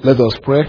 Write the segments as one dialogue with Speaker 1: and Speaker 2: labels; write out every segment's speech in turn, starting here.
Speaker 1: Let us pray.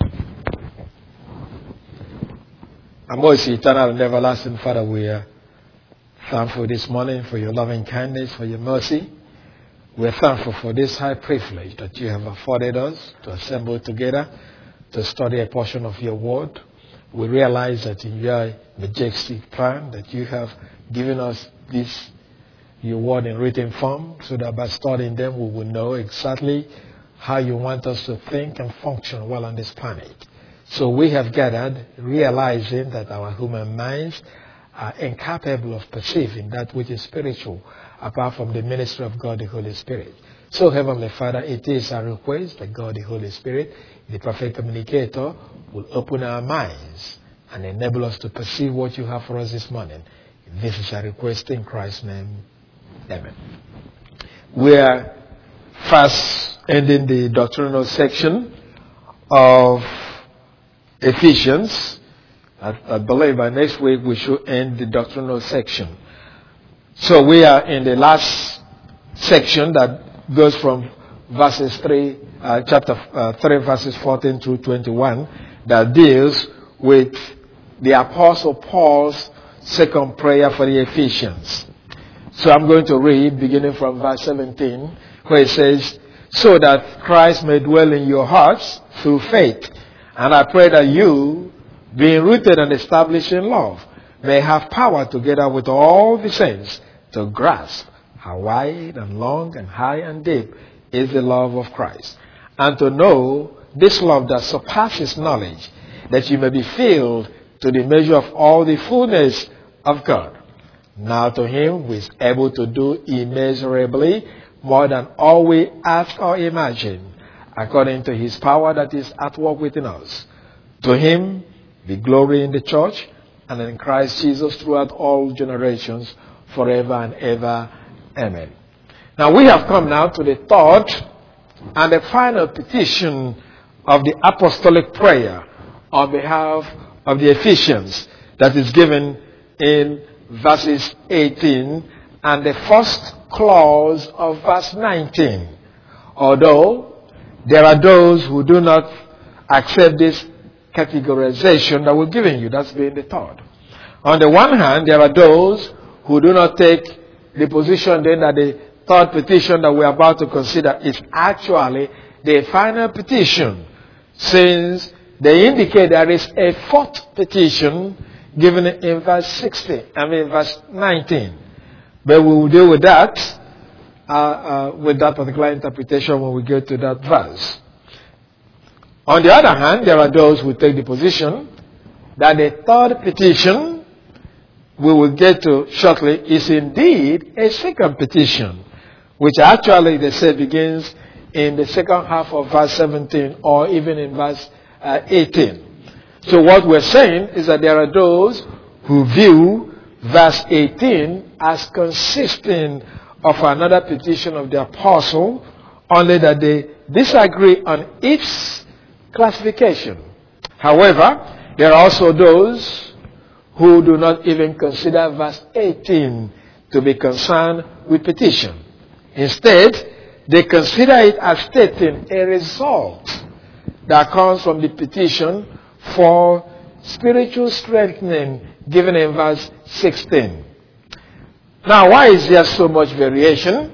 Speaker 1: Our most eternal and everlasting Father, we are thankful this morning for your loving kindness, for your mercy. We are thankful for this high privilege that you have afforded us to assemble together to study a portion of your word. We realize that in your majestic plan that you have given us this, your word in written form, so that by studying them we will know exactly how you want us to think and function while on this planet. So we have gathered realizing that our human minds are incapable of perceiving that which is spiritual apart from the ministry of God the Holy Spirit. So Heavenly Father, it is our request that God the Holy Spirit, the perfect communicator, will open our minds and enable us to perceive what you have for us this morning. This is our request in Christ's name. Amen. We are fast ending the doctrinal section of Ephesians. I believe by next week we should end the doctrinal section. So we are in the last section that goes from chapter 3, verses 14 through 21, that deals with the Apostle Paul's second prayer for the Ephesians. So I'm going to read beginning from verse 17, where it says, "So that Christ may dwell in your hearts through faith. And I pray that you, being rooted and established in love, may have power together with all the saints to grasp how wide and long and high and deep is the love of Christ, and to know this love that surpasses knowledge, that you may be filled to the measure of all the fullness of God. Now to him who is able to do immeasurably more than all we ask or imagine, according to his power that is at work within us. To him be glory in the church and in Christ Jesus throughout all generations, forever and ever. Amen." Now we have come now to the third and the final petition of the apostolic prayer on behalf of the Ephesians that is given in verses 18 and the first clause of verse 19. Although there are those who do not accept this categorization that we're giving you. That's being the third. On the one hand, there are those who do not take the position then that the third petition that we're about to consider is actually the final petition, since they indicate there is a fourth petition given in verse 19. But we will deal with that particular interpretation when we get to that verse. On the other hand, there are those who take the position that the third petition we will get to shortly is indeed a second petition, which actually they say begins in the second half of verse 17 or even in verse 18. So what we're saying is that there are those who view verse 18 as consisting of another petition of the apostle, only that they disagree on its classification. However, there are also those who do not even consider verse 18 to be concerned with petition. Instead, they consider it as stating a result that comes from the petition for spiritual strengthening given in verse 16. Now, why is there so much variation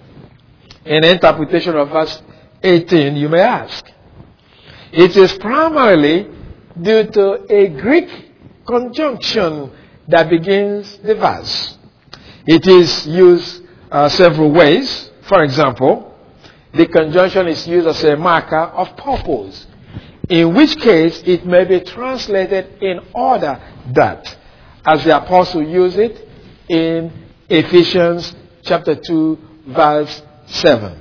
Speaker 1: in the interpretation of verse 18, you may ask? It is primarily due to a Greek conjunction that begins the verse. It is used several ways. For example, the conjunction is used as a marker of purpose, in which case it may be translated in order that, as the apostle used it in Ephesians chapter 2, verse 7.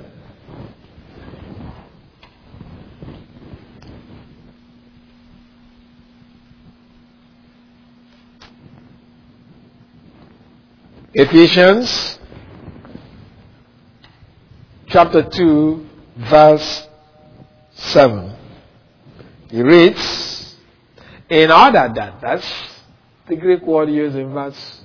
Speaker 1: Ephesians chapter 2, verse 7. He reads, in order that, that's the Greek word used in verse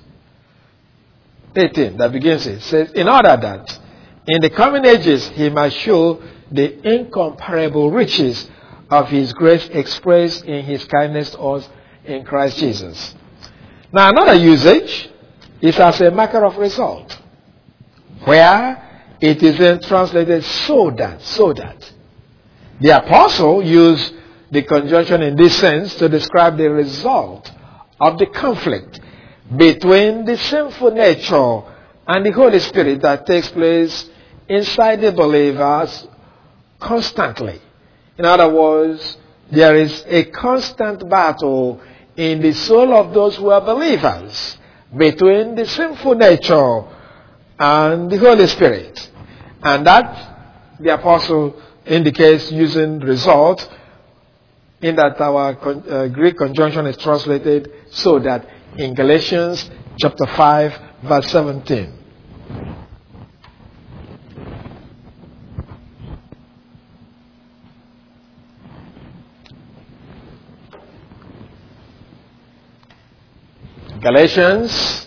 Speaker 1: 18 that begins it. Says, in order that in the coming ages he might show the incomparable riches of his grace expressed in his kindness to us in Christ Jesus. Now, another usage is as a marker of result, where it is then translated so that. The apostle used the conjunction in this sense to describe the result of the conflict between the sinful nature and the Holy Spirit that takes place inside the believers constantly. In other words, there is a constant battle in the soul of those who are believers between the sinful nature and the Holy Spirit. And that the apostle indicates using result, in that our Greek conjunction is translated so that in Galatians chapter 5 verse 17. Galatians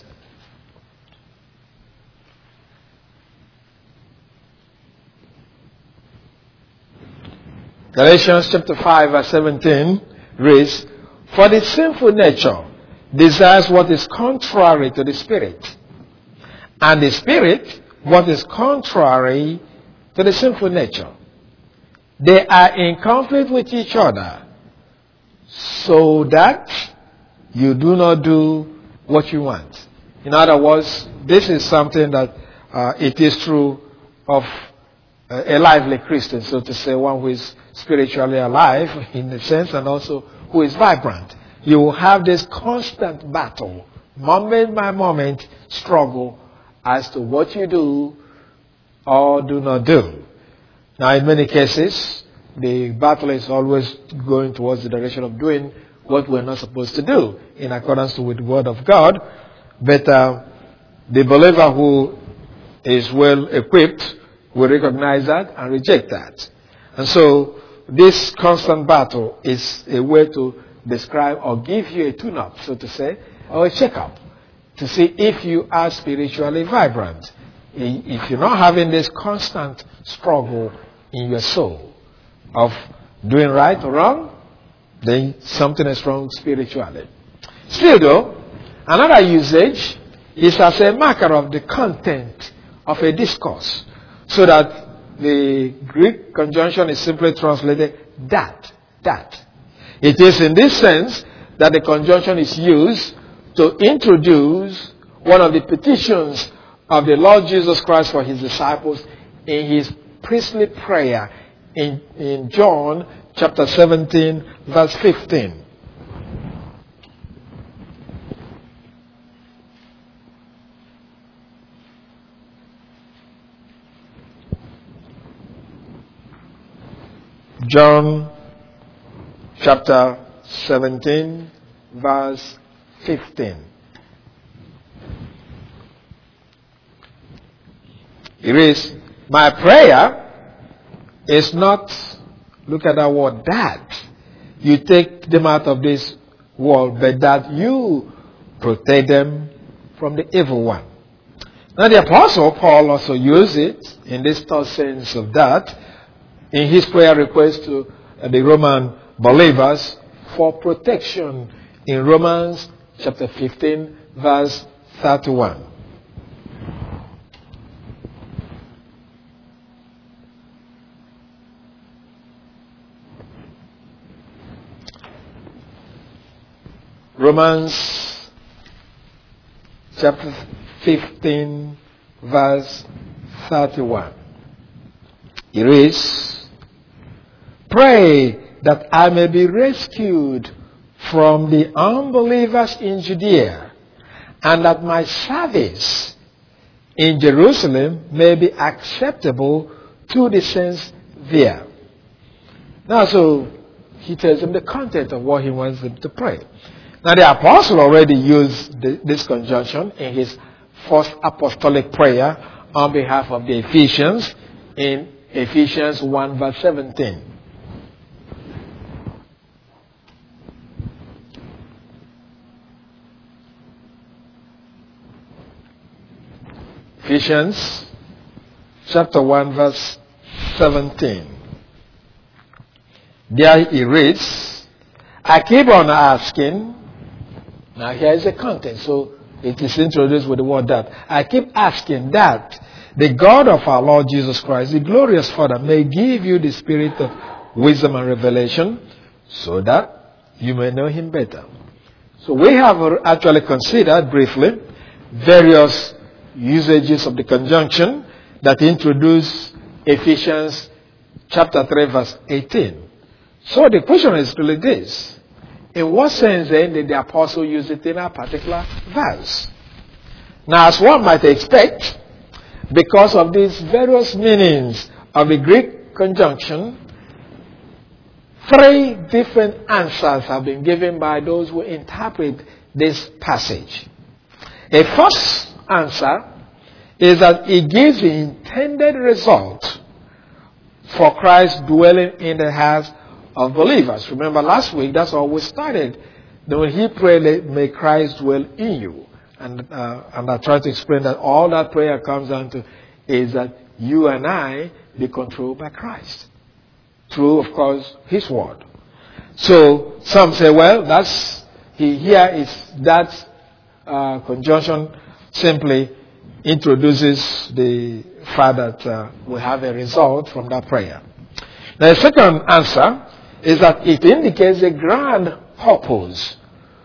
Speaker 1: chapter 5 verse 17 reads, "For the sinful nature desires what is contrary to the Spirit, and the Spirit what is contrary to the sinful nature. They are in conflict with each other, so that you do not do what you want." In other words, this is something that it is true of a lively Christian, so to say, one who is spiritually alive in a sense, and also who is vibrant. You will have this constant battle, moment by moment struggle as to what you do or do not do. Now, in many cases, the battle is always going towards the direction of doing what we're not supposed to do in accordance with the Word of God. But the believer who is well equipped will recognize that and reject that. And so this constant battle is a way to describe or give you a tune-up, so to say, or a check-up to see if you are spiritually vibrant. If you're not having this constant struggle in your soul of doing right or wrong, then something is wrong spiritually. Still though, another usage is as a marker of the content of a discourse, so that the Greek conjunction is simply translated that. It is in this sense that the conjunction is used to introduce one of the petitions of the Lord Jesus Christ for his disciples in his priestly prayer in John chapter 17 verse 15. John chapter 17 verse 15. It is, "My prayer is not," look at that word, "that you take them out of this world, but that you protect them from the evil one." Now the Apostle Paul also used it in this third sense of that in his prayer request to the Roman believers for protection in Romans chapter 15 verse 31. Romans chapter 15 verse 31. It reads, "Pray that I may be rescued from the unbelievers in Judea, and that my service in Jerusalem may be acceptable to the saints there." Now, so he tells them the content of what he wants them to pray. Now, the apostle already used this conjunction in his first apostolic prayer on behalf of the Ephesians in Ephesians 1 verse 17. Ephesians chapter 1 verse 17. There he reads, I keep on asking. Now here is the content, so it is introduced with the word that. I keep asking that the God of our Lord Jesus Christ, the glorious Father, may give you the spirit of wisdom and revelation so that you may know him better. So we have actually considered briefly various usages of the conjunction that introduce Ephesians chapter 3 verse 18. So the question is really this. In what sense then did the apostle use it in a particular verse? Now, as one might expect, because of these various meanings of the Greek conjunction, 3 different answers have been given by those who interpret this passage. A first answer is that it gives the intended result for Christ dwelling in the hearts of believers. Remember last week, that's how we started. When he prayed, may Christ dwell in you. And I tried to explain that all that prayer comes down to is that you and I be controlled by Christ. Through, of course, his word. So some say, well, that conjunction simply introduces the fact that we have a result from that prayer. Now, the second answer is that it indicates a grand purpose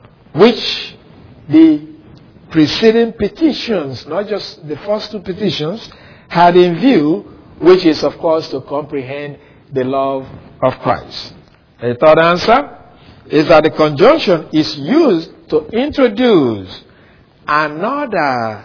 Speaker 1: which the preceding petitions, not just the first 2 petitions, had in view, which is, of course, to comprehend the love of Christ. The third answer is that the conjunction is used to introduce another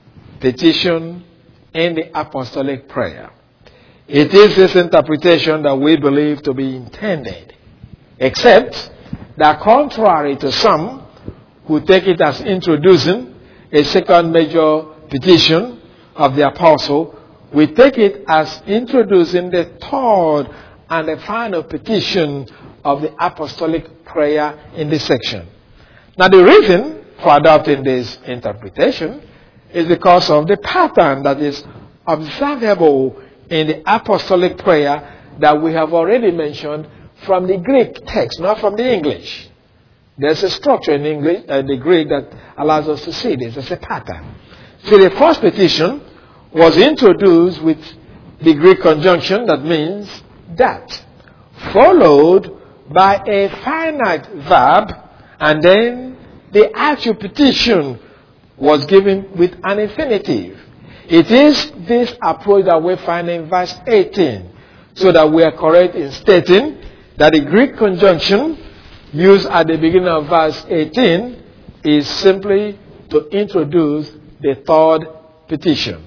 Speaker 1: petition in the apostolic prayer. It is this interpretation that we believe to be intended, except that contrary to some who take it as introducing a second major petition of the apostle, we take it as introducing the third and the final petition of the apostolic prayer in this section. Now, the reason for adopting this interpretation is because of the pattern that is observable in the apostolic prayer that we have already mentioned from the Greek text, not from the English. There's a structure in English, the Greek, that allows us to see this. There's a pattern. See, the first petition was introduced with the Greek conjunction that means that, followed by a finite verb, and then the actual petition was given with an infinitive. It is this approach that we find in verse 18, so that we are correct in stating that the Greek conjunction used at the beginning of verse 18 is simply to introduce the third petition.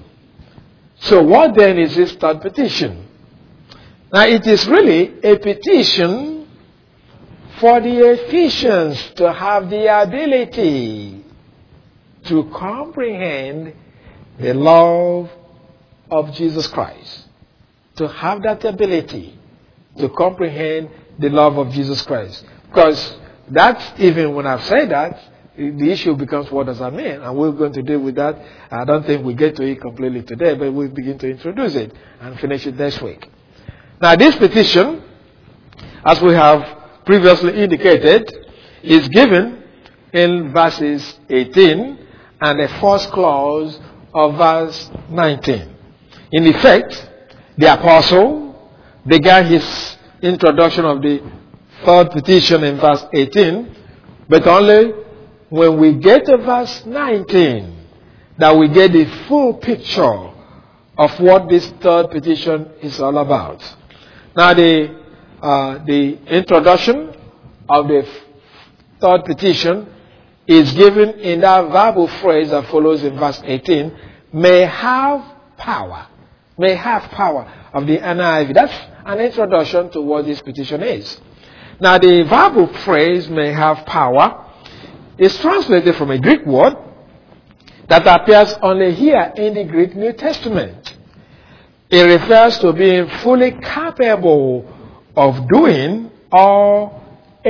Speaker 1: So what then is this third petition? Now, it is really a petition for the Ephesians to have the ability to comprehend the love of Jesus Christ. To have that ability to comprehend the love of Jesus Christ. Because that's, even when I've said that, the issue becomes, what does that mean? And we're going to deal with that. I don't think we get to it completely today, but we'll begin to introduce it and finish it next week. Now, this petition, as we have previously indicated, is given in verses 18 and the first clause of verse 19. In effect, the apostle began his introduction of the third petition in verse 18, but only when we get to verse 19 that we get the full picture of what this third petition is all about. Now, the introduction of the third petition is given in that verbal phrase that follows in verse 18, may have power. May have power of the NIV. That's an introduction to what this petition is. Now, the verbal phrase, may have power, is translated from a Greek word that appears only here in the Greek New Testament. It refers to being fully capable of doing or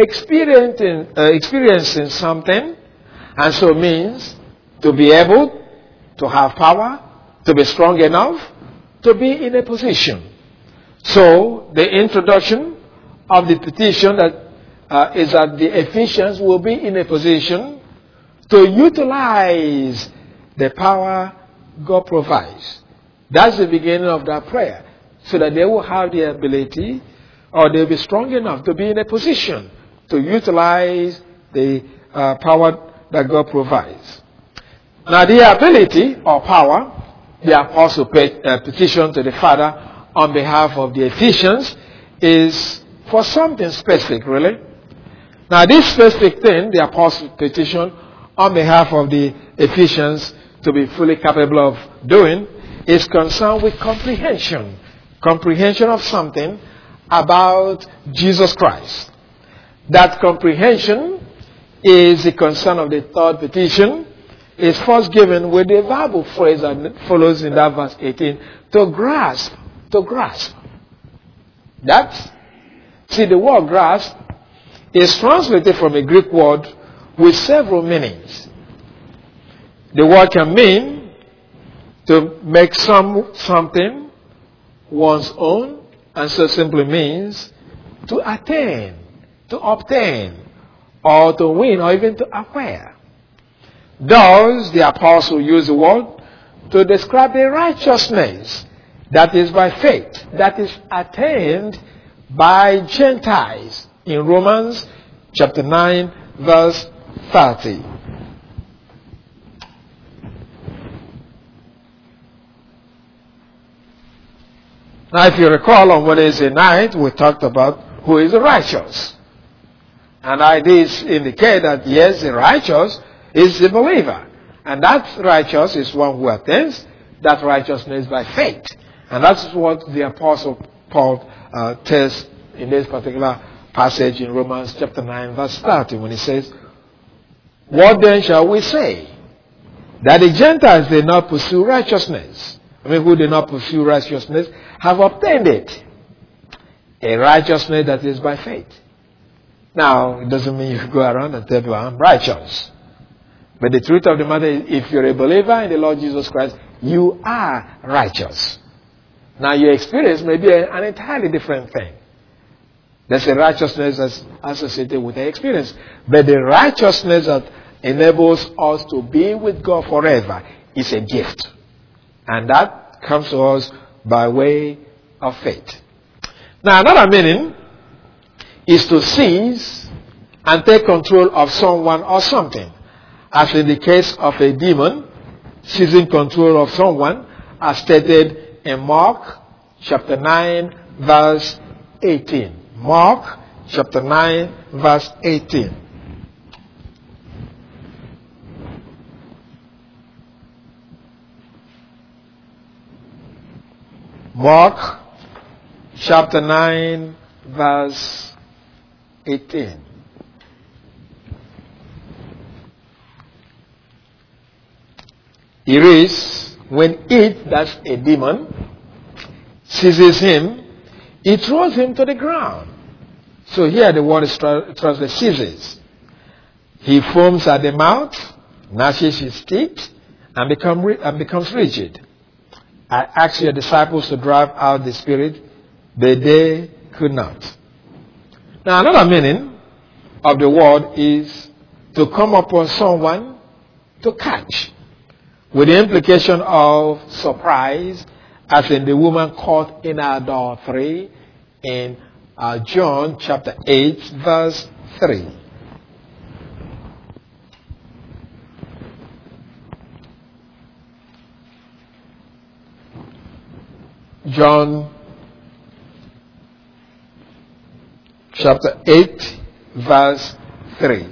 Speaker 1: experiencing something, and so means to be able to have power, to be strong enough, to be in a position. So, the introduction of the petition is that the Ephesians will be in a position to utilize the power God provides. That's the beginning of that prayer. So that they will have the ability, or they'll be strong enough to be in a position to utilize the power that God provides. Now the ability or power, the apostle petition to the Father on behalf of the Ephesians is for something specific, really. Now this specific thing, the apostle petition on behalf of the Ephesians to be fully capable of doing, is concerned with comprehension. Comprehension of something about Jesus Christ. That comprehension is the concern of the third petition. Is first given with the verbal phrase that follows in that verse 18. To grasp. To grasp. See, the word grasp is translated from a Greek word with several meanings. The word can mean to make something one's own, and so simply means to attain, to obtain, or to win, or even to acquire. Thus, the apostle used the word to describe the righteousness that is by faith, that is attained by Gentiles in Romans chapter 9, verse 30. Now, if you recall, on Wednesday night, we talked about who is the righteous. And ideas indicate that, yes, the righteous is the believer. And that righteous is one who attains that righteousness by faith. And that's what the Apostle Paul tells in this particular passage in Romans chapter 9, verse 30, when he says, what then shall we say? That the Gentiles did not pursue righteousness. Who did not pursue righteousness have obtained it. A righteousness that is by faith. Now, it doesn't mean you go around and tell people, I'm righteous. But the truth of the matter is, if you're a believer in the Lord Jesus Christ, you are righteous. Now, your experience may be an entirely different thing. There's a righteousness that's associated with the experience. But the righteousness that enables us to be with God forever is a gift. And that comes to us by way of faith. Now, another meaning is to seize and take control of someone or something. As in the case of a demon, seizing control of someone, as stated in Mark chapter 9, verse 18. Mark chapter 9, verse 18. Mark chapter 9, verse 18. It reads, when it, that's a demon, seizes him, it throws him to the ground. So here the word is translated seizes. He foams at the mouth, gnashes his teeth, and becomes rigid. I asked your disciples to drive out the spirit, but they could not. Now, another meaning of the word is to come upon someone to catch, with the implication of surprise, as in the woman caught in adultery in John chapter 8, verse 3. John chapter 8, verse 3.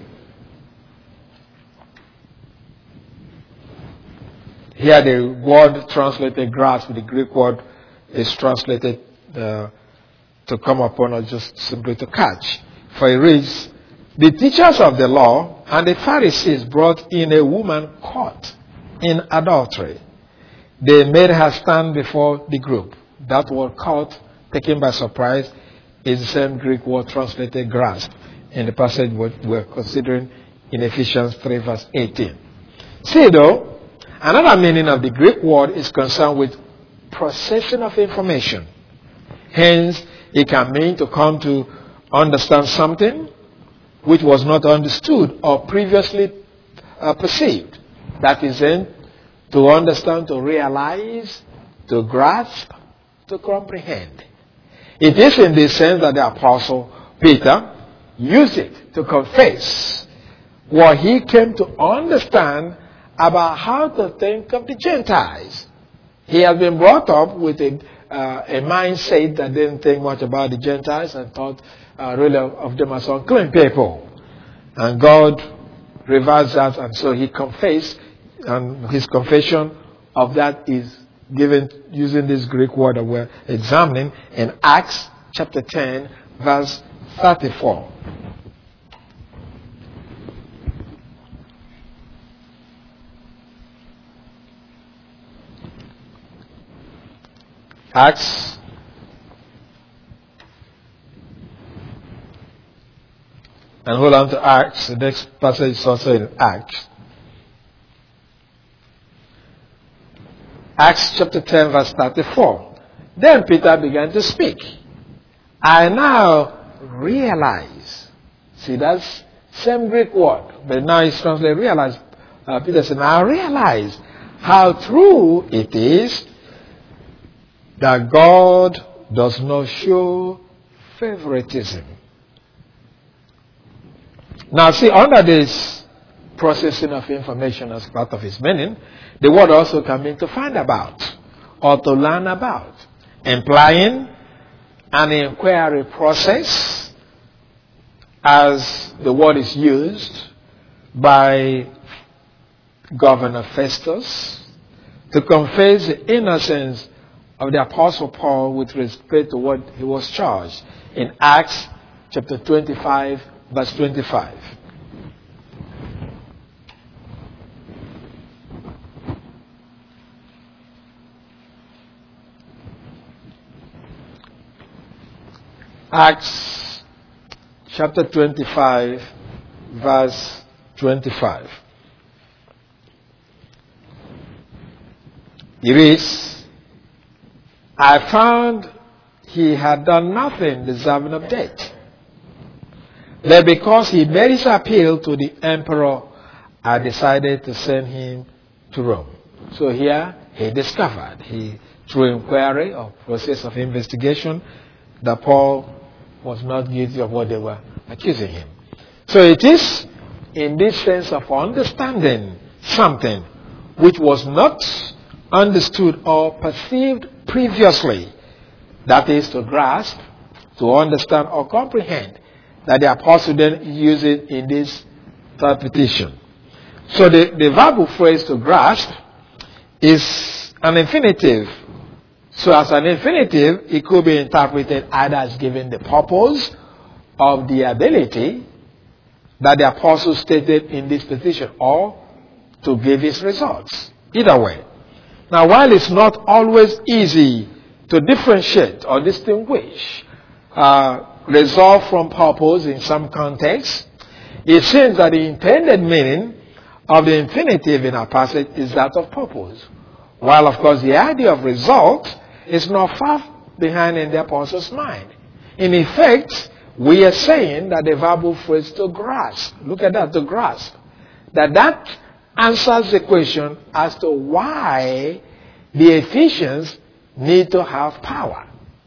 Speaker 1: Here the word translated grasp, the Greek word is translated to come upon, or just simply to catch. For it reads, the teachers of the law and the Pharisees brought in a woman caught in adultery. They made her stand before the group. That word caught, taken by surprise, is the same Greek word translated grasp in the passage we're considering in Ephesians 3, verse 18. See though, another meaning of the Greek word is concerned with processing of information. Hence, it can mean to come to understand something which was not understood or previously perceived. That is then to understand, to realize, to grasp, to comprehend. It is in this sense that the Apostle Peter used it to confess what he came to understand about how to think of the Gentiles. He has been brought up with a mindset that didn't think much about the Gentiles and thought really of them as unclean people. And God reversed that, and so he confessed, and his confession of that is given using this Greek word that we're examining in Acts chapter 10, verse 34. Acts and hold on to Acts. The next passage is also in Acts. Acts chapter 10 verse 34. Then Peter began to speak. I now realize. See, that's same Greek word, but now it's translated realize. Peter said, now I realize how true it is that God does not show favoritism. Now see, under this processing of information as part of his meaning, the word also can mean to find about or to learn about, implying an inquiry process as the word is used by Governor Festus to confess the innocence of the Apostle Paul with respect to what he was charged in Acts chapter 25, verse 25. Acts chapter 25, verse 25. It reads, I found he had done nothing deserving of death. But because he made his appeal to the emperor, I decided to send him to Rome. So here he discovered, through inquiry or process of investigation, that Paul was not guilty of what they were accusing him. So it is in this sense of understanding something which was not understood or perceived previously, that is to grasp, to understand or comprehend, that the apostle then uses it in this third petition. So the verbal phrase to grasp is an infinitive. So as an infinitive, it could be interpreted either as giving the purpose of the ability that the apostle stated in this petition, or to give his results. Either way. Now, while it's not always easy to differentiate or distinguish result from purpose in some contexts, it seems that the intended meaning of the infinitive in our passage is that of purpose. While, of course, the idea of result is not far behind in the apostle's mind. In effect, we are saying that the verbal phrase to grasp, look at that, to grasp, that answers the question as to why the Ephesians need to have power.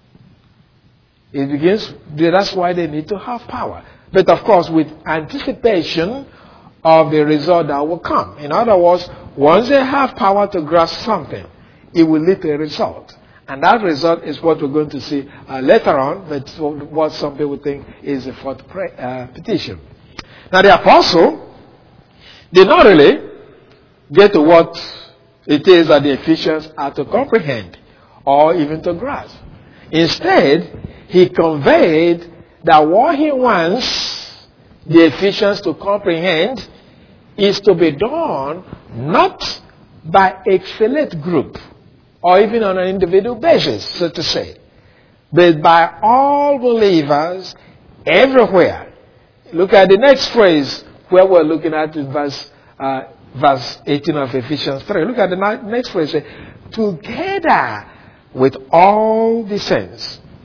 Speaker 1: It begins, that's why they need to have power. But of course, with anticipation of the result that will come. In other words, once they have power to grasp something, it will lead to a result. And that result is what we're going to see later on, but what some people think is the fourth petition. Now the apostle did not really get to what it is that the Ephesians are to comprehend or even to grasp. Instead, he conveyed that what he wants the Ephesians to comprehend is to be done not by a select group or even on an individual basis, so to say, but by all believers everywhere. Look at the next phrase where we're looking at in verse 18 of Ephesians 3. Look at the next phrase. Together with all the saints.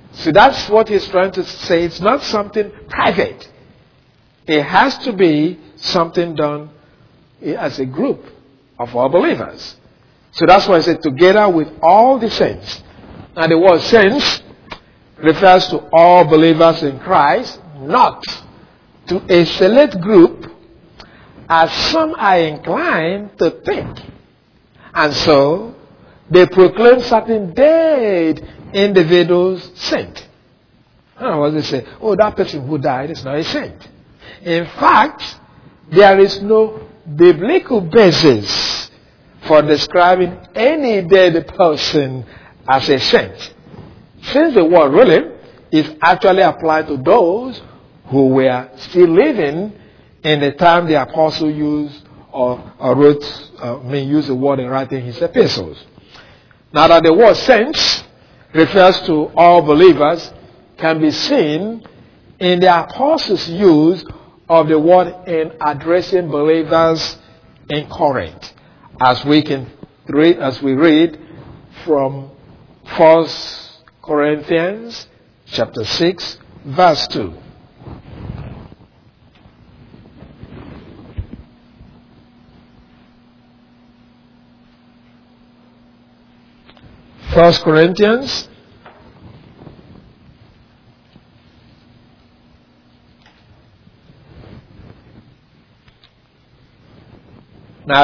Speaker 1: So that's what he's trying to say. It's not something private. It has to be something done as a group of all believers. So that's why I said together with all the saints. Now the word saints refers to all believers in Christ, not to a select group as some are inclined to think. And so they proclaim certain dead individuals saint. In other words, they say, oh, that person who died is not a saint. In fact, there is no biblical basis for describing any dead person as a saint. Since the word really is actually applied to those who were still living in the time the apostle used used the word in writing his epistles. Now that the word saints refers to all believers can be seen in the apostles' use of the word in addressing believers in Corinth, as we read from 1 Corinthians chapter 6, verse 2. First Corinthians now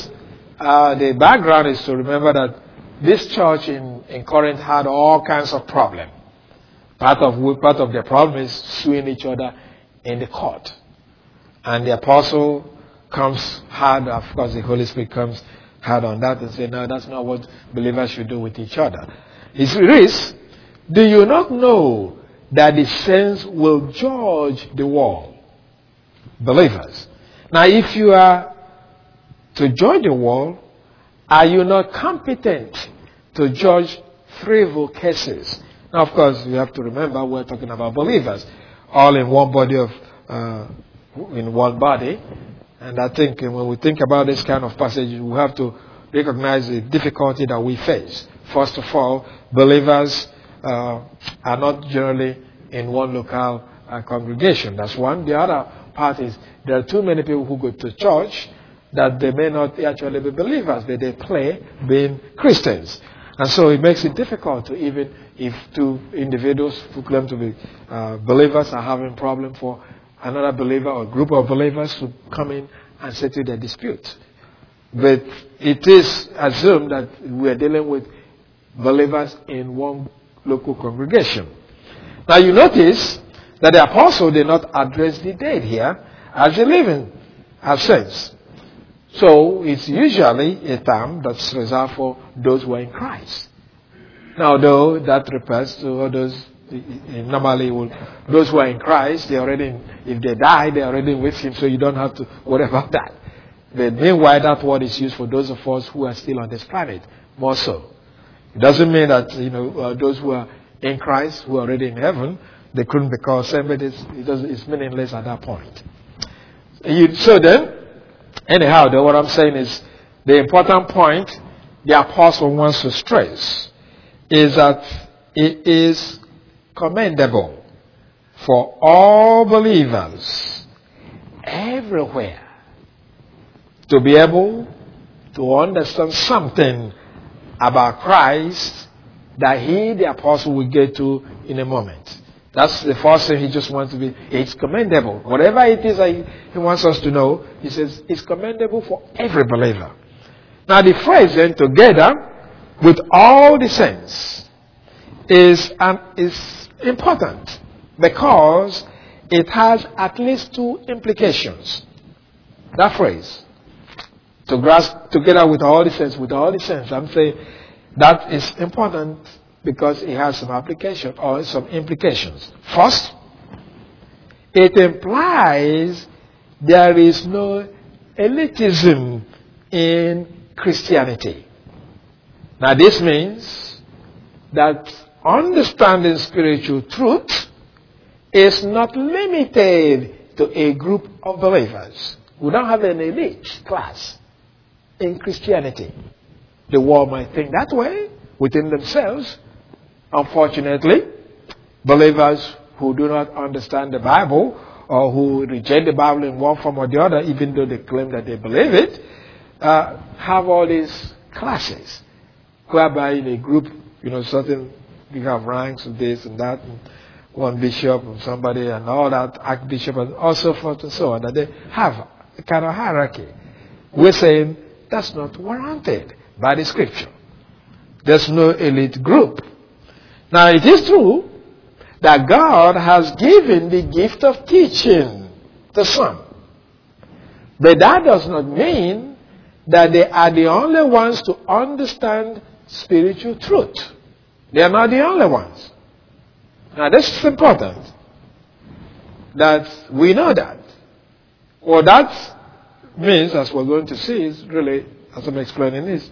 Speaker 1: the background is to remember that this church in Corinth had all kinds of problems. Part of their problem is suing each other in the court. And the apostle comes hard, of course the Holy Spirit comes hard on that and say, no, that's not what believers should do with each other. It is, do you not know that the saints will judge the world? Believers. Now if you are to judge the world, are you not competent to judge trivial cases? Now, of course, you have to remember we're talking about believers, all in one body in one body. And I think when we think about this kind of passage, we have to recognize the difficulty that we face. First of all, believers are not generally in one local congregation. That's one. The other part is there are too many people who go to church that they may not actually be believers, but they play being Christians. And so it makes it difficult to even if two individuals who claim to be believers are having problem for another believer or group of believers to come in and settle their dispute. But it is assumed that we are dealing with believers in one local congregation. Now you notice that the apostle did not address the dead here as the living, as saints. So it's usually a term that's reserved for those who are in Christ. Now, though that refers to those normally those who are in Christ, if they die, they're already with Him, so you don't have to worry about that. But meanwhile, that word is used for those of us who are still on this planet, more so. It doesn't mean that those who are in Christ, who are already in heaven, they couldn't be called saints, but it's meaningless at that point. So then. Anyhow, though, what I'm saying is the important point the apostle wants to stress is that it is commendable for all believers everywhere to be able to understand something about Christ that he, the apostle, will get to in a moment. That's the first thing he just wants to be. It's commendable. Whatever it is that he wants us to know, he says it's commendable for every believer. Now the phrase then, together with all the saints, is important because it has at least two implications. That phrase, to grasp together with all the saints, I'm saying that is important because it has some application or some implications. First, it implies there is no elitism in Christianity. Now this means that understanding spiritual truth is not limited to a group of believers. We don't have an elite class in Christianity. The world might think that way within themselves. Unfortunately, Believers who do not understand the Bible or who reject the Bible in one form or the other, even though they claim that they believe it, have all these classes, whereby in a group, certain, you have ranks and this and that, and one bishop and somebody and all that, archbishop and all so forth and so on, that they have a kind of hierarchy. We're saying that's not warranted by the scripture. There's no elite group. Now it is true that God has given the gift of teaching to some. But that does not mean that they are the only ones to understand spiritual truth. They are not the only ones. Now this is important, that we know that. What that means, as we're going to see, is really, as I'm explaining this,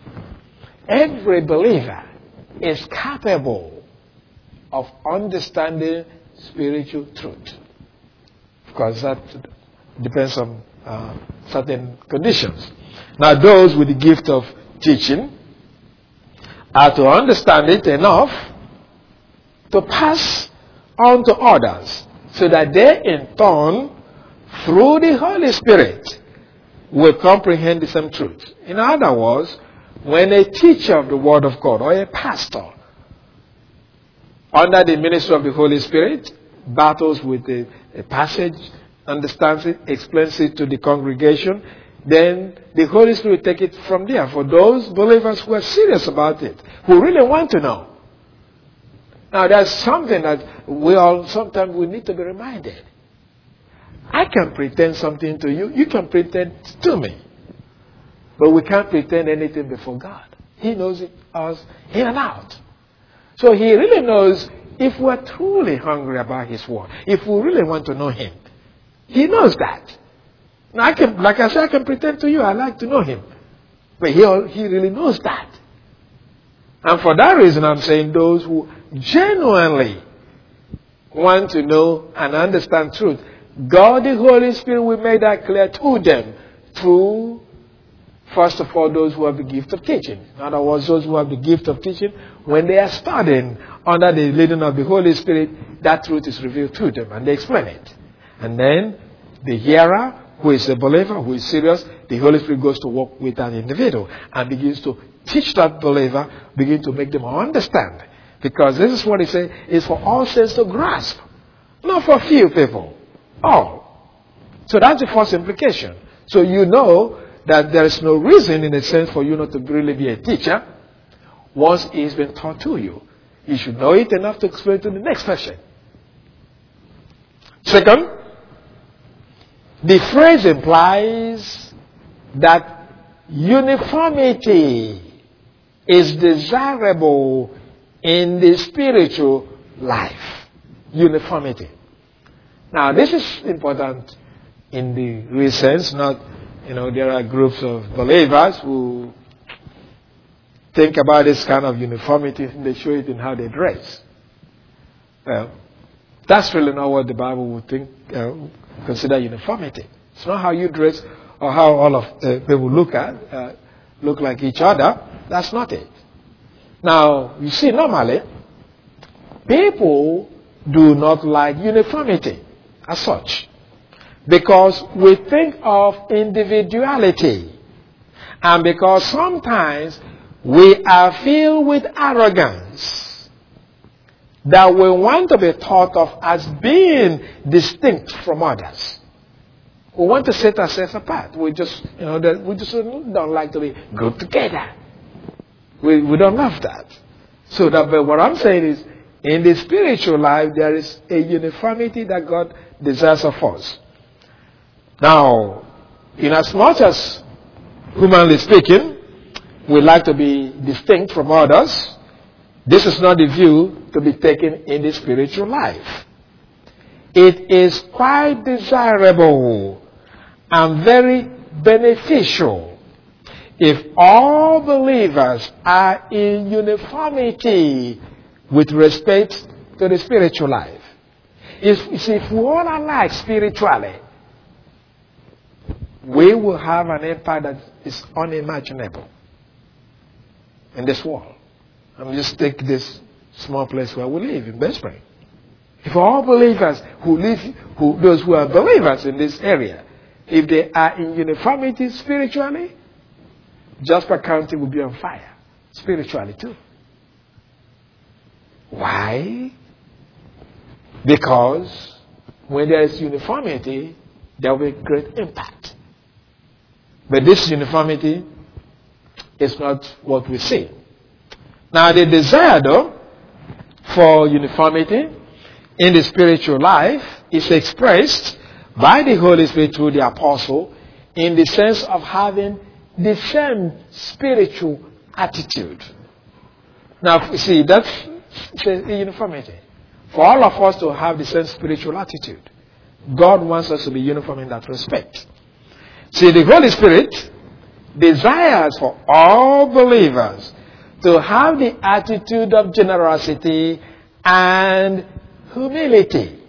Speaker 1: every believer is capable of understanding spiritual truth. Of course, that depends on certain conditions. Now, those with the gift of teaching are to understand it enough to pass on to others, so that they in turn, through the Holy Spirit, will comprehend the same truth. In other words, when a teacher of the Word of God or a pastor under the ministry of the Holy Spirit battles with a passage, understands it, explains it to the congregation, then the Holy Spirit will take it from there for those believers who are serious about it, who really want to know. Now, there's something that sometimes we need to be reminded. I can pretend something to you, you can pretend to me. But we can't pretend anything before God. He knows us in and out. So He really knows if we're truly hungry about His Word, if we really want to know Him. He knows that. Now, I can pretend to you, I like to know Him. But He really knows that. And for that reason, I'm saying those who genuinely want to know and understand truth, God the Holy Spirit will make that clear to them through, first of all, those who have the gift of teaching. In other words, those who have the gift of teaching, when they are studying under the leading of the Holy Spirit, that truth is revealed to them and they explain it. And then the hearer, who is a believer, who is serious, the Holy Spirit goes to work with that individual and begins to teach that believer, begin to make them understand. Because this is what He says, is for all saints to grasp. Not for few people. All. So that's the first implication. So you know that there is no reason in a sense for you not to really be a teacher once it's been taught to you. You should know it enough to explain to the next person. Second, the phrase implies that uniformity is desirable in the spiritual life. Uniformity. Now, this is important in the real sense. Not, there are groups of believers who think about this kind of uniformity and they show it in how they dress. Well, that's really not what the Bible would consider uniformity. It's not how you dress or how all of people look like each other. That's not it. Now, you see, normally, people do not like uniformity as such, because we think of individuality, and because sometimes we are filled with arrogance that we want to be thought of as being distinct from others. We want to set ourselves apart. We just don't like to be grouped together. We don't love that. So but what I'm saying is, in the spiritual life, there is a uniformity that God desires of us. Now, in as much as, humanly speaking, we like to be distinct from others, this is not the view to be taken in the spiritual life. It is quite desirable and very beneficial if all believers are in uniformity with respect to the spiritual life. If we all are alike spiritually, we will have an impact that is unimaginable in this world. Just take this small place where we live in Bay Spring. If all believers those who are believers in this area, if they are in uniformity spiritually, Jasper County will be on fire spiritually too. Why? Because when there is uniformity, there will be great impact. But this uniformity is not what we see. Now, the desire, though, for uniformity in the spiritual life is expressed by the Holy Spirit through the apostle in the sense of having the same spiritual attitude. Now, see, that's uniformity. For all of us to have the same spiritual attitude, God wants us to be uniform in that respect. See, the Holy Spirit desires for all believers to have the attitude of generosity and humility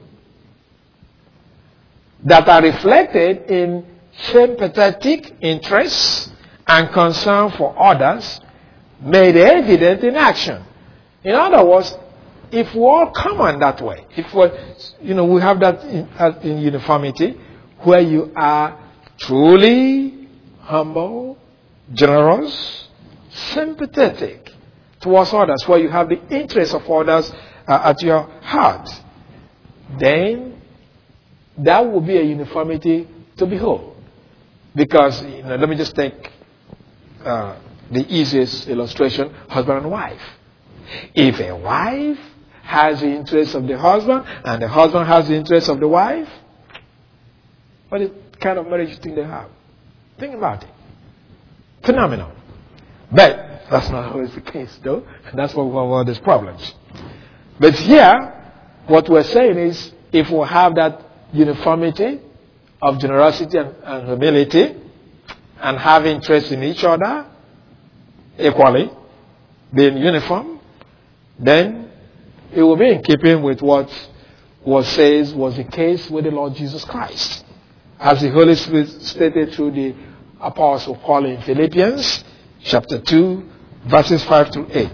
Speaker 1: that are reflected in sympathetic interest and concern for others made evident in action. In other words, if we all come on that way, if we have that in uniformity, where you are truly humble, generous, sympathetic towards others, where you have the interest of others at your heart, then that will be a uniformity to behold. Because, let me just take the easiest illustration, husband and wife. If a wife has the interest of the husband and the husband has the interest of the wife, what kind of marriage do you think they have? Think about it. Phenomenal. But that's not always the case, though. And that's why we have all these problems. But here, what we're saying is, if we have that uniformity of generosity and humility, and have interest in each other equally, being uniform, then it will be in keeping with what was the case with the Lord Jesus Christ. As the Holy Spirit stated through the Apostle Paul in Philippians chapter 2, verses 5 to 8.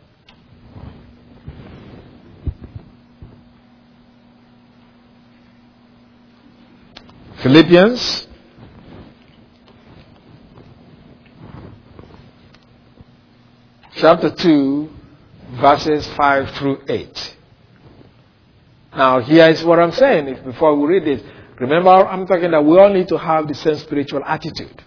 Speaker 1: Philippians chapter 2, verses 5 through 8. Now, here is what I'm saying. Before we read this, remember, I'm talking that we all need to have the same spiritual attitude.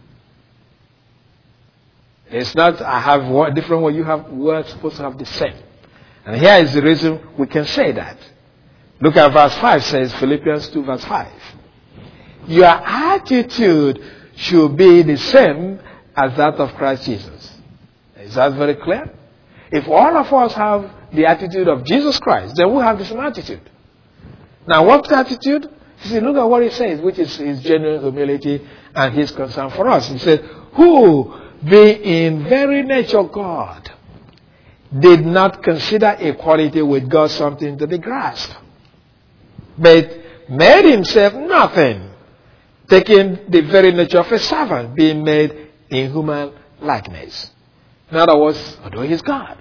Speaker 1: It's not, I have one different way, you have, we're supposed to have the same. And here is the reason we can say that. Look at verse 5, says Philippians 2, verse 5. Your attitude should be the same as that of Christ Jesus. Is that very clear? If all of us have the attitude of Jesus Christ, then we have the same attitude. Now, what attitude? See, look at what he says, which is his genuine humility and his concern for us. He said, who, being in very nature God, did not consider equality with God something to be grasped, but made himself nothing, taking the very nature of a servant, being made in human likeness. In other words, although he's God,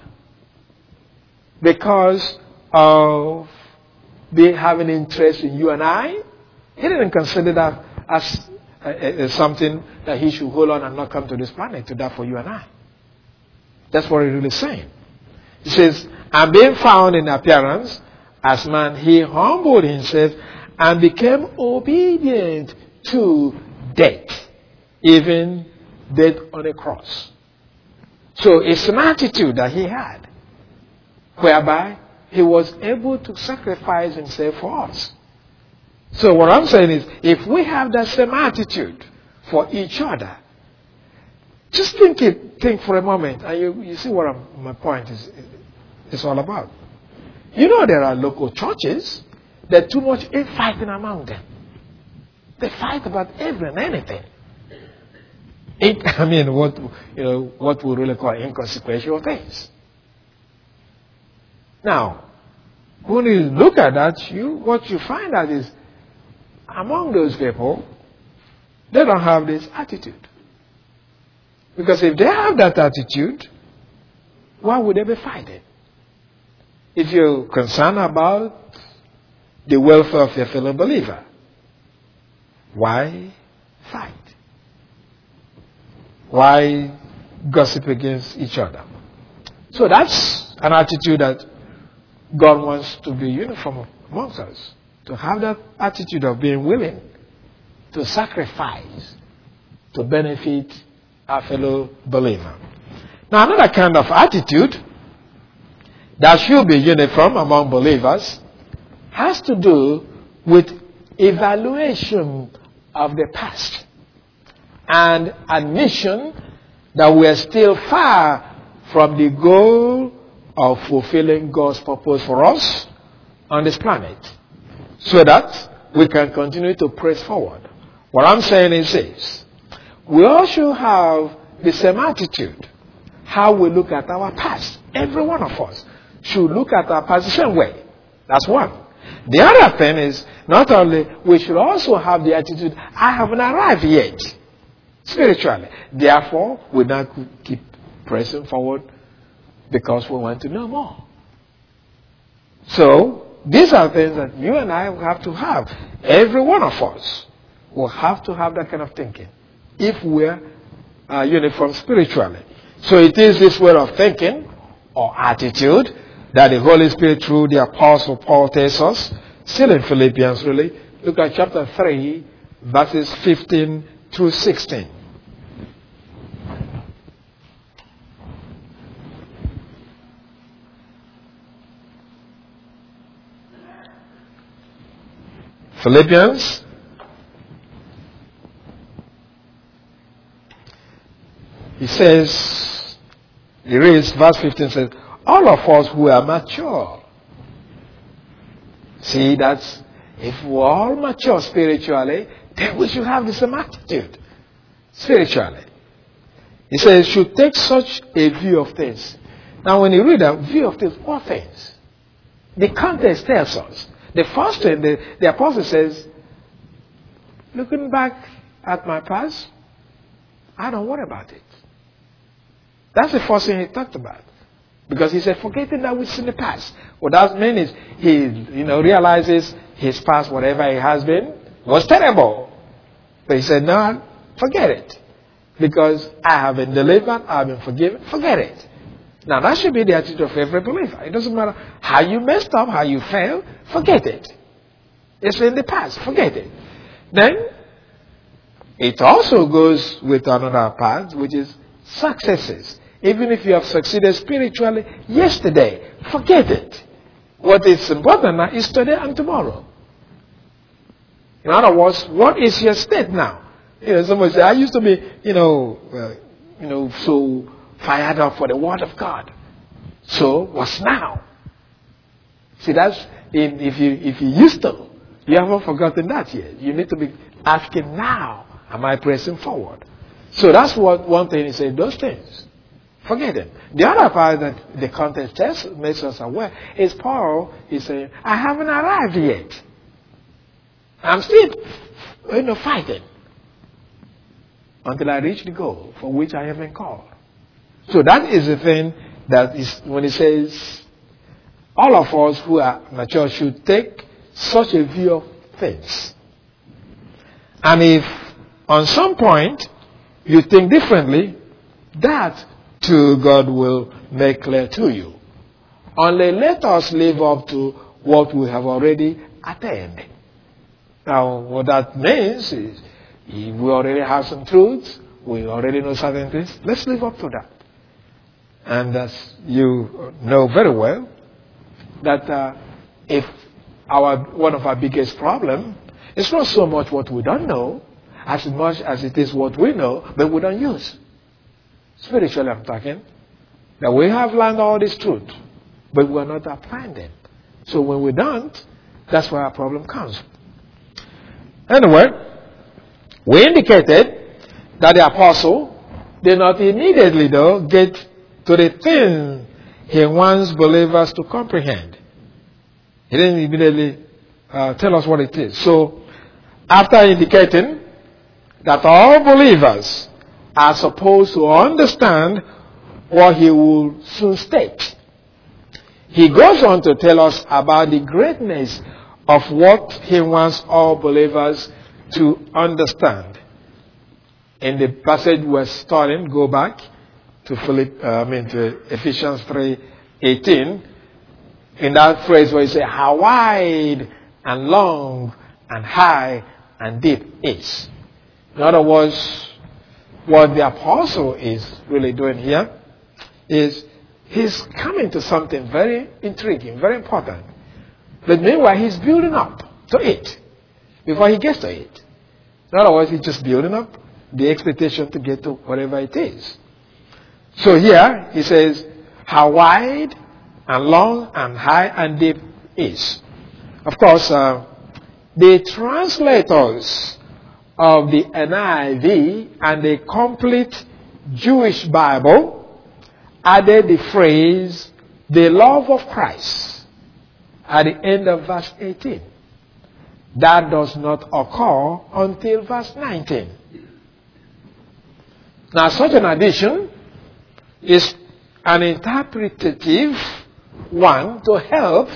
Speaker 1: because of having interest in you and I, he didn't consider that as something that he should hold on and not come to this planet to die for you and I. That's what he's really saying. He says, and being found in appearance as man, he humbled himself and became obedient to death, even death on a cross. So it's an attitude that he had, whereby he was able to sacrifice himself for us. So what I'm saying is, if we have that same attitude for each other, just think for a moment, and you see what my point is all about. You know, there are local churches that too much infighting among them. They fight about every and anything. What we really call inconsequential things. Now, when you look at that, what you find out is, among those people, they don't have this attitude. Because if they have that attitude, why would they be fighting? If you're concerned about the welfare of your fellow believer. Why fight? Why gossip against each other? So that's an attitude that God wants to be uniform amongst us. To have that attitude of being willing to sacrifice to benefit our fellow believer. Now, another kind of attitude that should be uniform among believers has to do with evaluation of the past and admission that we are still far from the goal of fulfilling God's purpose for us on this planet, so that we can continue to press forward. What I'm saying is this: we all should have the same attitude. How we look at our past. Every one of us should look at our past the same way. That's one. The other thing is, not only, we should also have the attitude, I haven't arrived yet, spiritually. Therefore, we now keep pressing forward because we want to know more. So, these are things that you and I will have to have. Every one of us will have to have that kind of thinking if we're uniform spiritually. So it is this way of thinking or attitude that the Holy Spirit, through the Apostle Paul, tells us, still in Philippians really. Look at chapter 3, verses 15 through 16. Philippians he says, he reads, verse 15 says, all of us who are mature. See, that's, if we're all mature spiritually, then we should have the same attitude spiritually. He says, should take such a view of things. Now, when you read a view of things, what things? The context tells us. The first thing, the apostle says, looking back at my past, I don't worry about it. That's the first thing he talked about. Because he said, forgetting that which is in the past. What that means is he, realizes his past, whatever it has been, was terrible. But he said, no, forget it. Because I have been delivered, I have been forgiven, forget it. Now that should be the attitude of every believer. It doesn't matter how you messed up, how you failed, forget it. It's in the past, forget it. Then, it also goes with another part, which is successes. Even if you have succeeded spiritually yesterday, forget it. What is important now is today and tomorrow. In other words, what is your state now? Somebody say, I used to be, so fired up for the Word of God. So, what's now? See, that's, if you used to, you haven't forgotten that yet. You need to be asking now, am I pressing forward? So that's what one thing he said, those things. Forget it. The other part that the context makes us aware is Paul is saying, I haven't arrived yet. I'm still, fighting until I reach the goal for which I have been called. So that is the thing that is, when he says, all of us who are mature should take such a view of things. And if on some point you think differently, that too God will make clear to you. Only let us live up to what we have already attained. Now, what that means is, we already have some truths, we already know certain things, let's live up to that. And as you know very well, that if one of our biggest problems is not so much what we don't know, as much as it is what we know, but we don't use. Spiritually, I'm talking. That we have learned all this truth, but we're not applying them. So when we don't, that's where our problem comes. Anyway, we indicated that the apostle did not immediately, though, get to the thing he wants believers to comprehend. He didn't immediately tell us what it is. So, after indicating that all believers are supposed to understand what he will soon state, he goes on to tell us about the greatness of what he wants all believers to understand. In the passage we're studying, go back to to Ephesians 3:18. In that phrase where he says, how wide and long and high and deep is. In other words, what the apostle is really doing here is he's coming to something very intriguing, very important. But meanwhile, he's building up to it before he gets to it. In other words, he's just building up the expectation to get to whatever it is. So here, he says, how wide and long and high and deep is. Of course, the translators of the NIV and the complete Jewish Bible added the phrase, the love of Christ, at the end of verse 18. That does not occur until verse 19. Now, such an addition is an interpretative one to help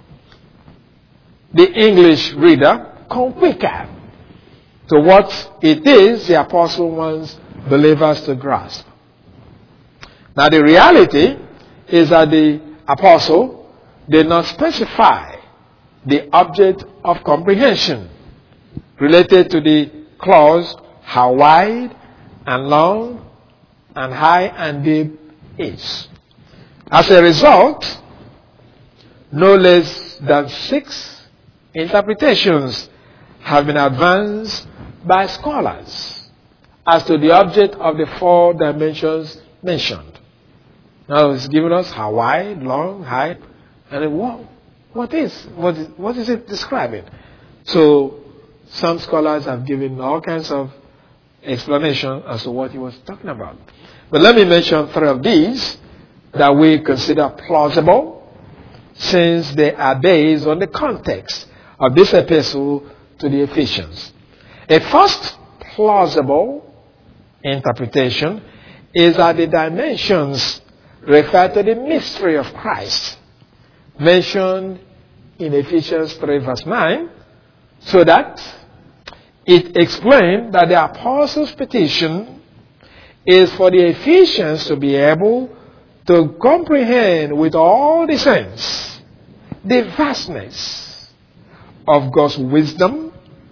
Speaker 1: the English reader come quicker to what it is the apostle wants believers to grasp. Now, the reality is that the apostle did not specify the object of comprehension related to the clause, how wide and long and high and deep is. As a result, no less than 6 interpretations have been advanced by scholars as to the object of the 4 dimensions mentioned. Now it's given us how wide, long, high, and what is it describing? So some scholars have given all kinds of explanation as to what he was talking about. But let me mention 3 of these that we consider plausible, since they are based on the context of this epistle to the Ephesians. A first plausible interpretation is that the dimensions refer to the mystery of Christ, mentioned in Ephesians 3 verse 9, so that it explained that the apostle's petition is for the Ephesians to be able to comprehend with all the saints the vastness of God's wisdom,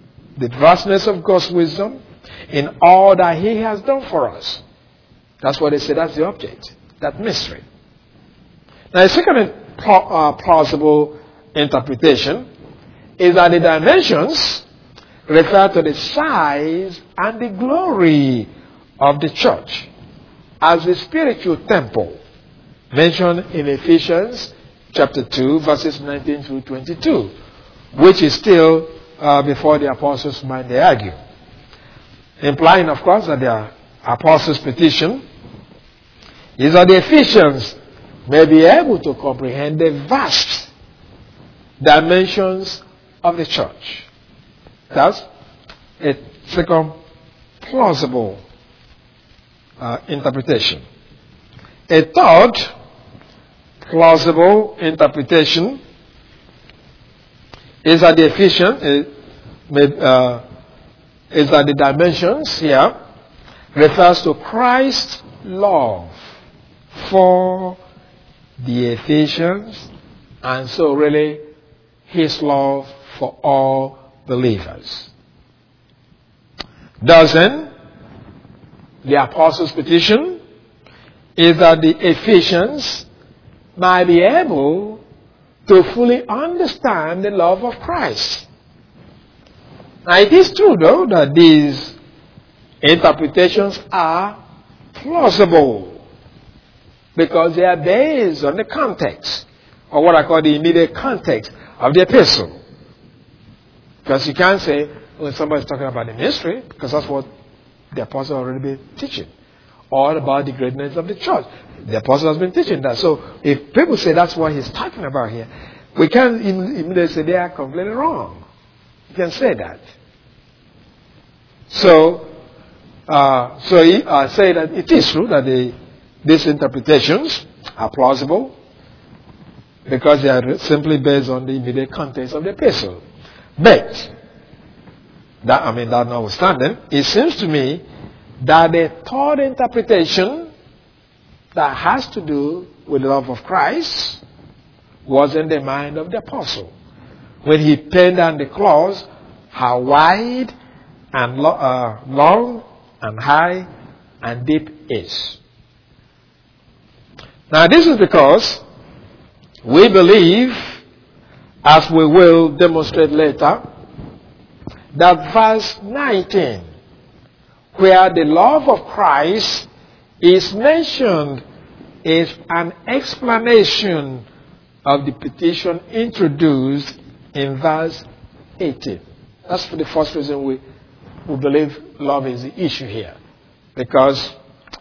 Speaker 1: in all that he has done for us. That's what they say, that's the object, that mystery. Now, a second plausible interpretation is that the dimensions refer to the size and the glory of the church as the spiritual temple mentioned in Ephesians chapter 2 verses 19 through 22, which is still before the apostles' mind, they argue. Implying, of course, that the apostles' petition is that the Ephesians may be able to comprehend the vast dimensions of the church. That's a second plausible interpretation. A third plausible interpretation is that the Ephesians is that the dimensions here refers to Christ's love for the Ephesians, and so really his love for all believers. Thus then, the apostles' petition is that the Ephesians might be able to fully understand the love of Christ. Now, it is true, though, that these interpretations are plausible because they are based on the context, or what I call the immediate context of the epistle. Because you can't say, when somebody's talking about the mystery, because that's what the apostle already been teaching, or about the greatness of the church. The apostle has been teaching that. So if people say that's what he's talking about here, we can't immediately say they are completely wrong. You can say that. So I say that it is true that these interpretations are plausible because they are simply based on the immediate context of the epistle. But, that notwithstanding, it seems to me that the third interpretation that has to do with the love of Christ was in the mind of the apostle. When he penned down the clause, how wide and long and high and deep is. Now this is because we believe, as we will demonstrate later, that verse 19, where the love of Christ is mentioned, is an explanation of the petition introduced in verse 18. That's for the first reason we believe love is the issue here. Because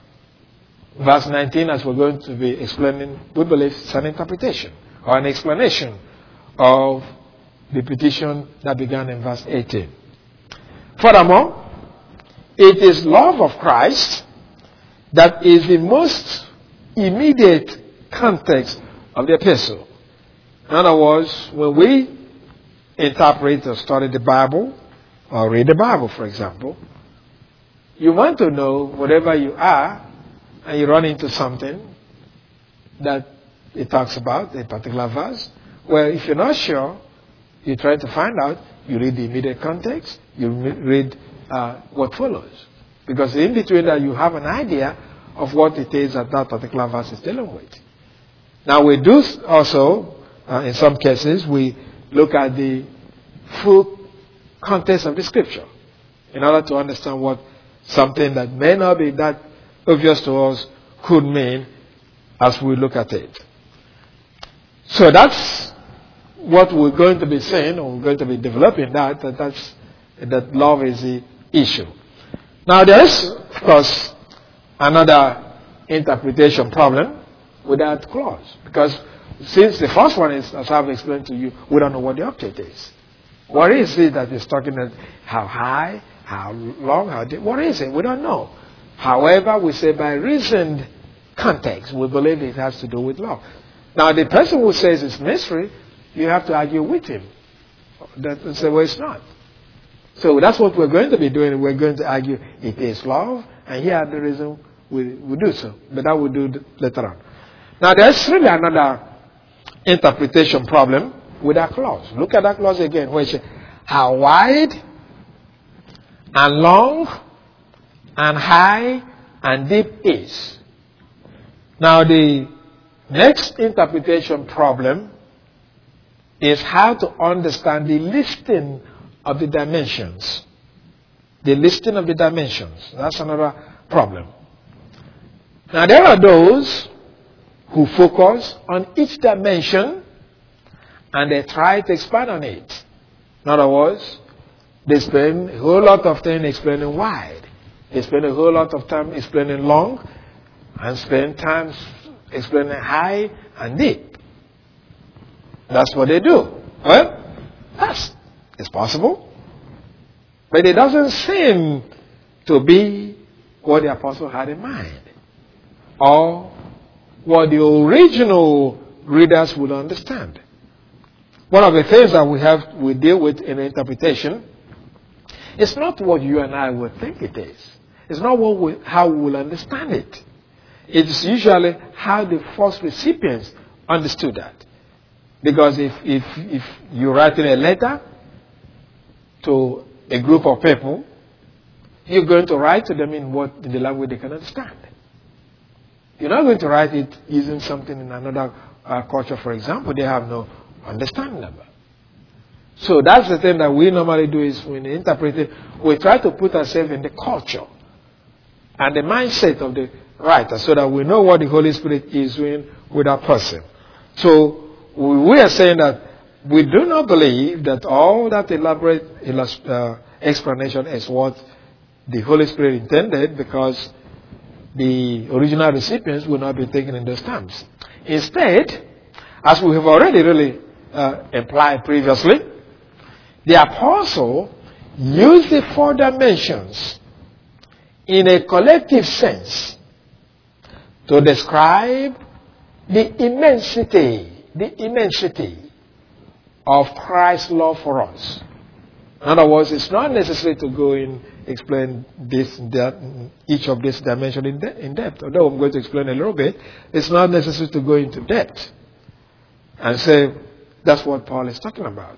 Speaker 1: verse 19, as we're going to be explaining, we believe it's an interpretation or an explanation of the petition that began in verse 18. Furthermore, it is love of Christ that is the most immediate context of the epistle. In other words, when we interpret or study the Bible, or read the Bible, for example, you want to know, whatever you are, and you run into something that it talks about, a particular verse, well, if you're not sure, you try to find out, you read the immediate context, you read what follows. Because in between that, you have an idea of what it is that particular verse is dealing with. Now, we do also, in some cases, we look at the full context of the scripture in order to understand what something that may not be that obvious to us could mean as we look at it. So that's what we're going to be saying, or we're going to be developing that love is the issue. Now there's, of course, another interpretation problem with that clause. Because since the first one is, as I've explained to you, we don't know what the object is. What is it that is talking about? How high, how long, how deep? What is it? We don't know. However, we say by reasoned context, we believe it has to do with love. Now, the person who says it's mystery, you have to argue with him. And say, well, it's not. So that's what we're going to be doing. We're going to argue it is love, and here are the reasons we do so. But that we'll do later on. Now, there's really another interpretation problem with that clause. Look at that clause again, where it says, how wide and long and high and deep is. Now, the next interpretation problem is how to understand the listing of the dimensions. The listing of the dimensions. That's another problem. Now, there are those who focus on each dimension and they try to expand on it. In other words, they spend a whole lot of time explaining wide. They spend a whole lot of time explaining long and spend time explaining high and deep. That's what they do. Well, it's possible. But it doesn't seem to be what the apostle had in mind, or what the original readers would understand. One of the things that we deal with in interpretation is not what you and I would think it is. It's not how we will understand it. It's usually how the first recipients understood that. Because if you're writing a letter to a group of people, you're going to write to them in the language they can understand. You're not going to write it using something in another culture, for example. They have no understanding of it. So that's the thing that we normally do is when interpreting, we try to put ourselves in the culture and the mindset of the writer so that we know what the Holy Spirit is doing with that person. So we are saying that we do not believe that all that elaborate explanation is what the Holy Spirit intended, because the original recipients will not be taken in those terms. Instead, as we have already really implied previously, the apostle used the four dimensions in a collective sense to describe the immensity of Christ's love for us. In other words, it's not necessary to go in explain this, that, each of these dimensions in depth. Although I'm going to explain a little bit, it's not necessary to go into depth and say that's what Paul is talking about,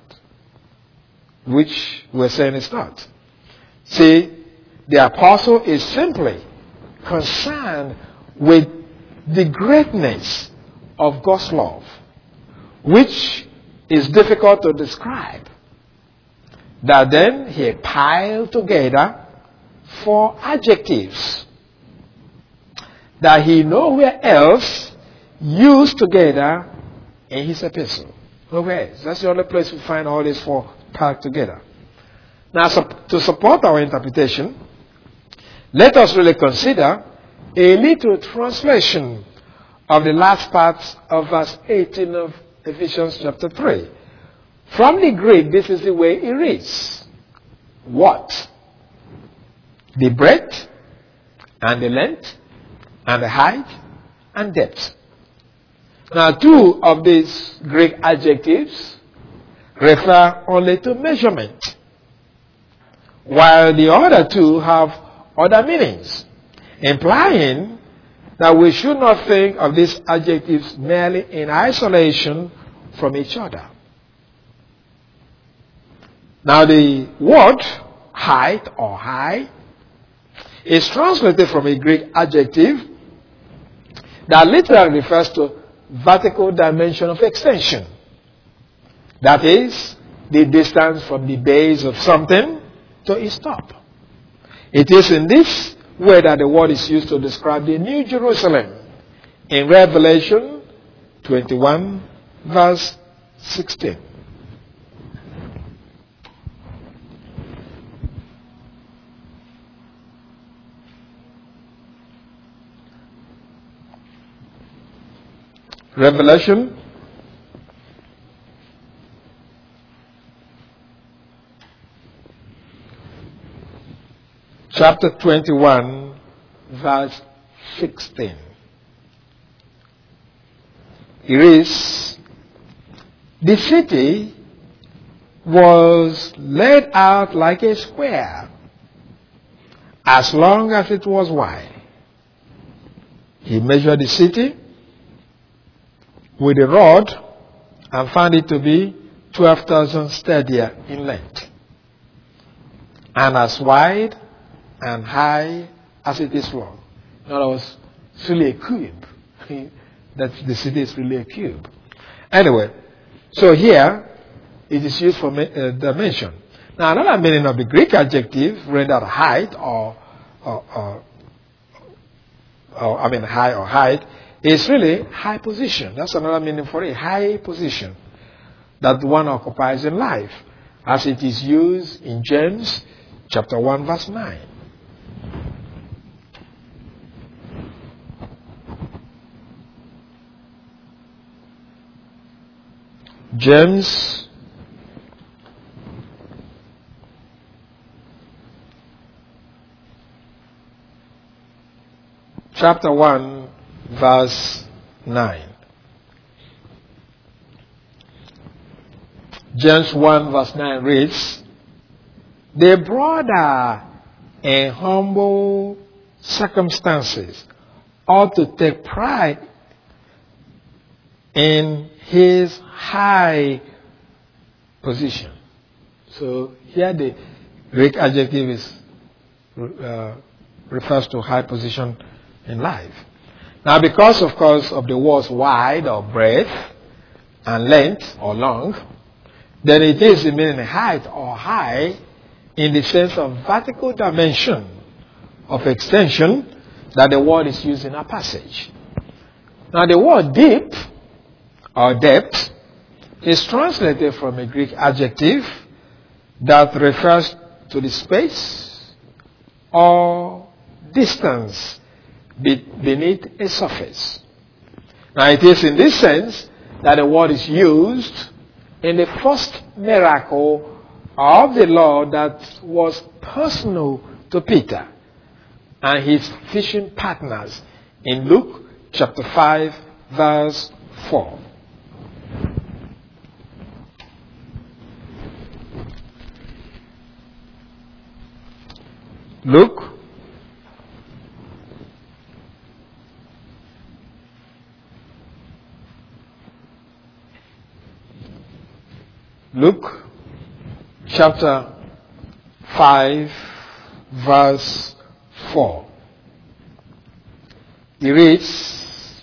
Speaker 1: which we're saying it's not. See, the apostle is simply concerned with the greatness of God's love, which is difficult to describe. That then he piled together 4 adjectives that he nowhere else used together in his epistle. Nowhere else. That's the only place we find all these 4 packed together. Now, to support our interpretation, let us really consider a little translation of the last part of verse 18 of Ephesians chapter 3. From the Greek, this is the way it reads. What? The breadth and the length and the height and depth. Now, 2 of these Greek adjectives refer only to measurement, while the other 2 have other meanings, implying that we should not think of these adjectives merely in isolation from each other. Now, the word height or high is translated from a Greek adjective that literally refers to vertical dimension of extension. That is, the distance from the base of something to its top. It is in this way that the word is used to describe the New Jerusalem in Revelation 21, verse 16. Revelation chapter 21, verse 16. It is, the city was laid out like a square, as long as it was wide. He measured the city with a rod and found it to be 12,000 stadia in length, and as wide and high as it is long. In other words, it's really a cube. That the city is really a cube. Anyway, so here it is used for dimension. Now, another meaning of the Greek adjective rendered height high or height is really high position. That's another meaning for it, high position that one occupies in life, as it is used in James chapter 1, verse 9. James chapter 1, verse 9. James 1, verse 9 reads, "The brother in humble circumstances ought to take pride in his high position." So here the Greek adjective refers to high position in life. Now, because, of course, of the words wide or breadth and length or long, then it is the meaning height or high in the sense of vertical dimension of extension that the word is used in our passage. Now, the word deep or depth is translated from a Greek adjective that refers to the space or distance beneath a surface. Now, it is in this sense that the word is used in the first miracle of the Lord that was personal to Peter and his fishing partners in Luke chapter 5, verse 4. Luke chapter 5 verse 4. He reads,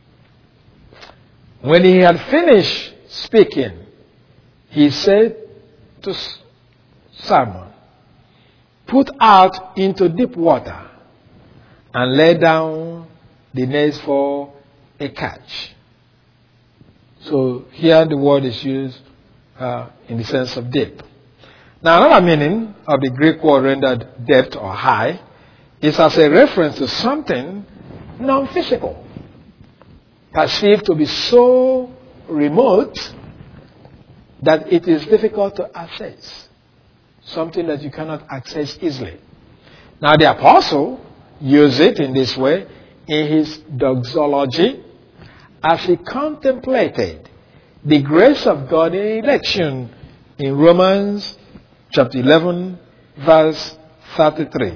Speaker 1: when he had finished speaking, he said to Simon, put out into deep water and lay down the nets for a catch. So here the word is used in the sense of deep. Now another meaning of the Greek word rendered depth or high is as a reference to something non-physical, perceived to be so remote that it is difficult to access. Something that you cannot access easily. Now the apostle used it in this way in his doxology as he contemplated the grace of God in election in Romans chapter 11 verse 33.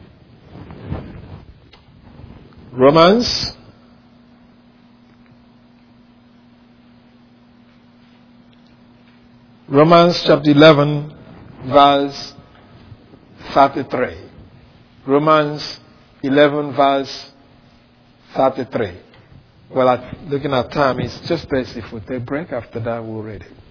Speaker 1: Romans chapter 11 verse 33. Romans 11 verse 33. Well, looking at time, it's just best if we take a break. After that, we'll read it.